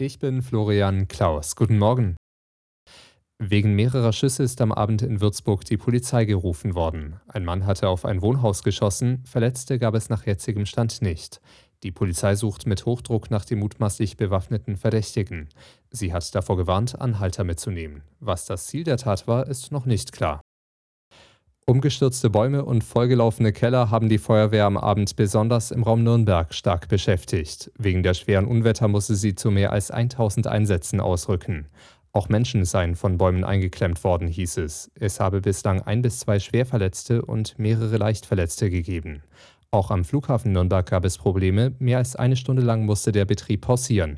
Ich bin Florian Klaus. Guten Morgen. Wegen mehrerer Schüsse ist am Abend in Würzburg die Polizei gerufen worden. Ein Mann hatte auf ein Wohnhaus geschossen, Verletzte gab es nach jetzigem Stand nicht. Die Polizei sucht mit Hochdruck nach dem mutmaßlich bewaffneten Verdächtigen. Sie hat davor gewarnt, Anhalter mitzunehmen. Was das Ziel der Tat war, ist noch nicht klar. Umgestürzte Bäume und vollgelaufene Keller haben die Feuerwehr am Abend besonders im Raum Nürnberg stark beschäftigt. Wegen der schweren Unwetter musste sie zu mehr als 1000 Einsätzen ausrücken. Auch Menschen seien von Bäumen eingeklemmt worden, hieß es. Es habe bislang 1 bis 2 Schwerverletzte und mehrere Leichtverletzte gegeben. Auch am Flughafen Nürnberg gab es Probleme. Mehr als eine Stunde lang musste der Betrieb pausieren.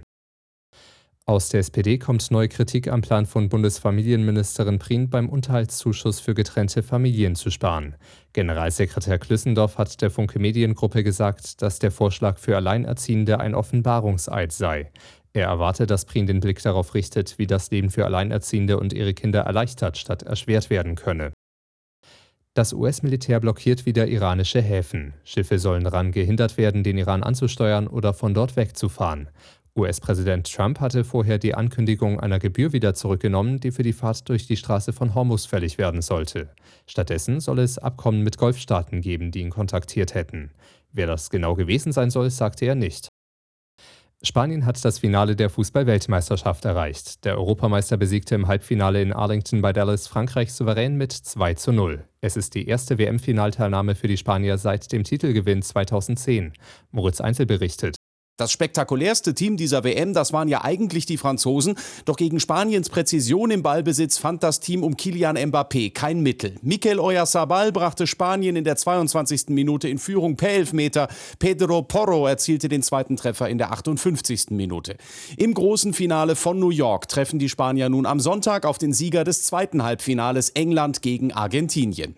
Aus der SPD kommt neue Kritik am Plan von Bundesfamilienministerin Prien, beim Unterhaltszuschuss für getrennte Familien zu sparen. Generalsekretär Klüssendorf hat der Funke Mediengruppe gesagt, dass der Vorschlag für Alleinerziehende ein Offenbarungseid sei. Er erwarte, dass Prien den Blick darauf richtet, wie das Leben für Alleinerziehende und ihre Kinder erleichtert statt erschwert werden könne. Das US-Militär blockiert wieder iranische Häfen. Schiffe sollen daran gehindert werden, den Iran anzusteuern oder von dort wegzufahren. US-Präsident Trump hatte vorher die Ankündigung einer Gebühr wieder zurückgenommen, die für die Fahrt durch die Straße von Hormuz fällig werden sollte. Stattdessen soll es Abkommen mit Golfstaaten geben, die ihn kontaktiert hätten. Wer das genau gewesen sein soll, sagte er nicht. Spanien hat das Finale der Fußball-Weltmeisterschaft erreicht. Der Europameister besiegte im Halbfinale in Arlington bei Dallas Frankreich souverän mit 2:0. Es ist die erste WM-Finalteilnahme für die Spanier seit dem Titelgewinn 2010. Moritz Einzel berichtet. Das spektakulärste Team dieser WM, das waren ja eigentlich die Franzosen. Doch gegen Spaniens Präzision im Ballbesitz fand das Team um Kylian Mbappé kein Mittel. Mikel Oyarzabal brachte Spanien in der 22. Minute in Führung per Elfmeter. Pedro Porro erzielte den zweiten Treffer in der 58. Minute. Im großen Finale von New York treffen die Spanier nun am Sonntag auf den Sieger des zweiten Halbfinales, England gegen Argentinien.